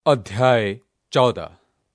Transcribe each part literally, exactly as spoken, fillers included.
अध्याय चौदह।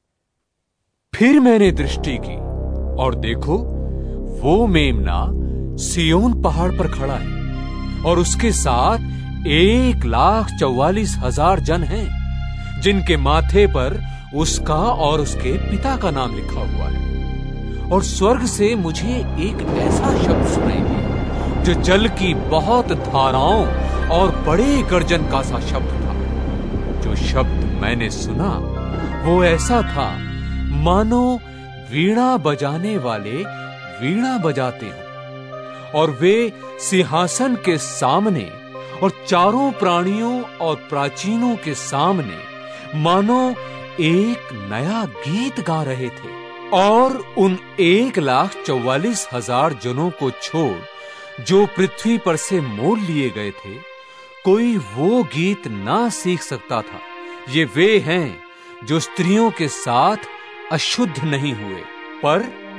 फिर मैंने दृष्टि की और देखो, वो मेमना सिय्योन पहाड़ पर खड़ा है और उसके साथ एक लाख चौवालीस हजार जन हैं, जिनके माथे पर उसका और उसके पिता का नाम लिखा हुआ है। और स्वर्ग से मुझे एक ऐसा शब्द सुनाई दिया जो जल की बहुत धाराओं और बड़े गर्जन का सा शब्द था। जो शब्द मैंने सुना वो ऐसा था मानो वीणा बजाने वाले वीणा बजाते हों, और वे सिंहासन के सामने और चारों प्राणियों और प्राचीनों के सामने मानो एक नया गीत गा रहे थे। और उन एक लाख चौवालीस हजार जनों को छोड़ जो पृथ्वी पर से मोल लिए गए थे, कोई वो गीत ना सीख सकता था। ये वे हैं जो स्त्रियों के साथ अशुद्ध नहीं हुए पर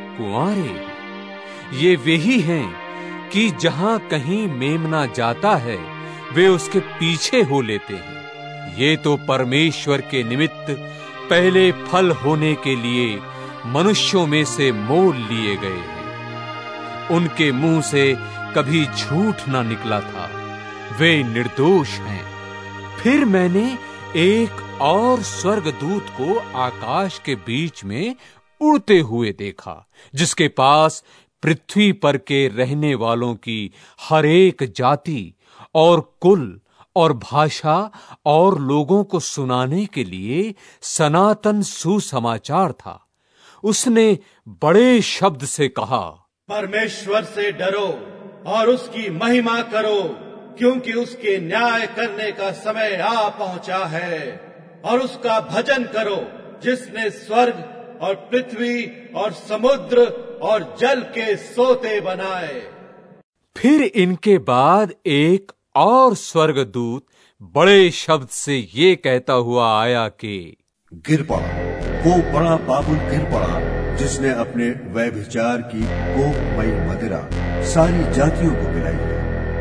कुंवारे। ये वे ही हैं कि जहां कहीं मेमना जाता है वे उसके पीछे हो लेते हैं। ये तो परमेश्वर के निमित्त पहले फल होने के लिए मनुष्यों में से मोल लिए गए हैं। उनके मुंह से कभी झूठ ना निकला था, वे निर्दोष हैं। फिर मैंने एक और स्वर्गदूत को आकाश के बीच में उड़ते हुए देखा, जिसके पास पृथ्वी पर के रहने वालों की हर एक जाति और कुल और भाषा और लोगों को सुनाने के लिए सनातन सुसमाचार था। उसने बड़े शब्द से कहा, परमेश्वर से डरो और उसकी महिमा करो, क्योंकि उसके न्याय करने का समय आ पहुंचा है। और उसका भजन करो जिसने स्वर्ग और पृथ्वी और समुद्र और जल के सोते बनाए। फिर इनके बाद एक और स्वर्गदूत बड़े शब्द से ये कहता हुआ आया कि गिर पड़ा, वो बड़ा बाबुल गिर पड़ा, जिसने अपने व्यभिचार की कोपमयी मदिरा सारी जातियों को पिलाई है।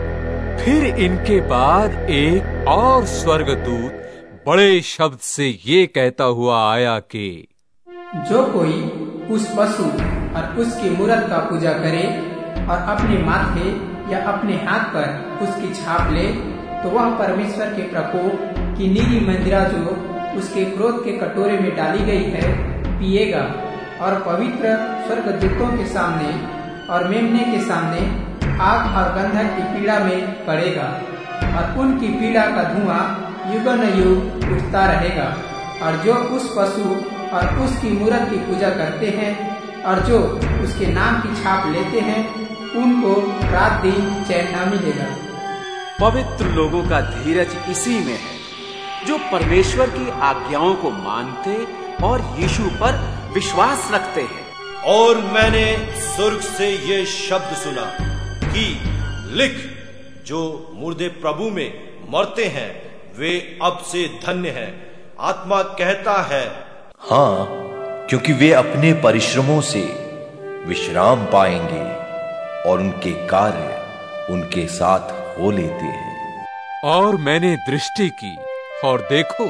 फिर इनके बाद एक और स्वर्गदूत बड़े शब्द से ये कहता हुआ आया कि जो कोई उस पशु और उसकी मूरत का पूजा करे और अपने माथे या अपने हाथ पर उसकी छाप ले, तो वह परमेश्वर के प्रकोप की नीली मदिरा जो उसके क्रोध के कटोरे में डाली गई है पिएगा, और पवित्र स्वर्गदूतों के सामने और मेमने के सामने आग और गंधक की पीड़ा में पड़ेगा। और उनकी पीड़ा का धुआं युग न युग उठता रहेगा। और जो उस पशु और उसकी मूरत की पूजा करते हैं और जो उसके नाम की छाप लेते हैं, उनको रात दिन चैन न मिलेगा। पवित्र लोगों का धीरज इसी में है जो परमेश्वर की आज्ञाओं को मानते और यीशु पर विश्वास रखते हैं। और मैंने स्वर्ग से ये शब्द सुना कि लिख, जो मुर्दे प्रभु में मरते हैं वे अब से धन्य हैं। आत्मा कहता है, हाँ, क्योंकि वे अपने परिश्रमों से विश्राम पाएंगे और उनके कार्य उनके साथ हो लेते हैं। और मैंने दृष्टि की और देखो,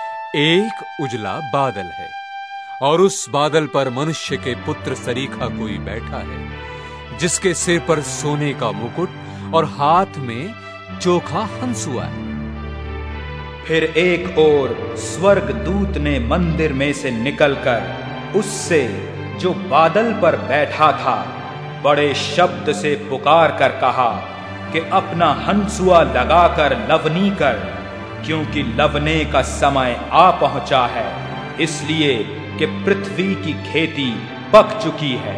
एक उजला बादल है और उस बादल पर मनुष्य के पुत्र सरीखा कोई बैठा है, जिसके सिर पर सोने का मुकुट और हाथ में चोखा हंसुआ है। फिर एक और स्वर्गदूत ने मंदिर में से निकलकर उससे जो बादल पर बैठा था बड़े शब्द से पुकार कर कहा कि अपना हंसुआ लगाकर लवनी कर, क्योंकि लवने का समय आ पहुंचा है, इसलिए कि पृथ्वी की खेती पक चुकी है।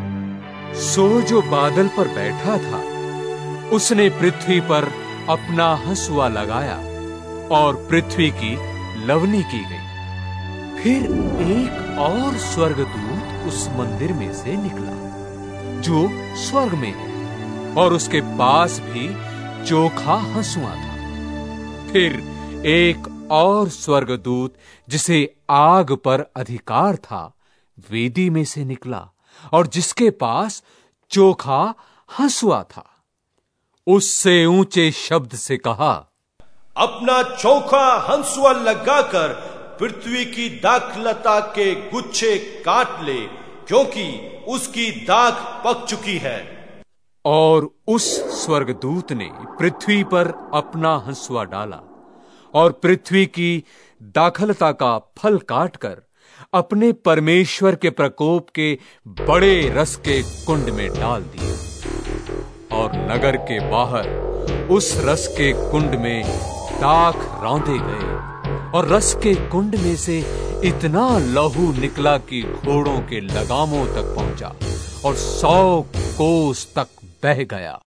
सो जो बादल पर बैठा था उसने पृथ्वी पर अपना हंसुआ लगाया और पृथ्वी की लवनी की गई। फिर एक और स्वर्गदूत उस मंदिर में से निकला जो स्वर्ग में है, और उसके पास भी चोखा हंसुआ था। फिर एक और स्वर्गदूत जिसे आग पर अधिकार था वेदी में से निकला, और जिसके पास चोखा हंसुआ था। उससे ऊंचे शब्द से कहा, अपना चोखा हंसुआ लगाकर पृथ्वी की दाखलता के गुच्छे काट ले, क्योंकि उसकी दाख पक चुकी है। और उस स्वर्गदूत ने पृथ्वी पर अपना हंसुआ डाला और पृथ्वी की दाखलता का फल काटकर अपने परमेश्वर के प्रकोप के बड़े रस के कुंड में डाल दिया। और नगर के बाहर उस रस के कुंड में दाख रौंदे गए और रस के कुंड में से इतना लहू निकला कि घोड़ों के लगामों तक पहुंचा और सौ कोस तक बह गया।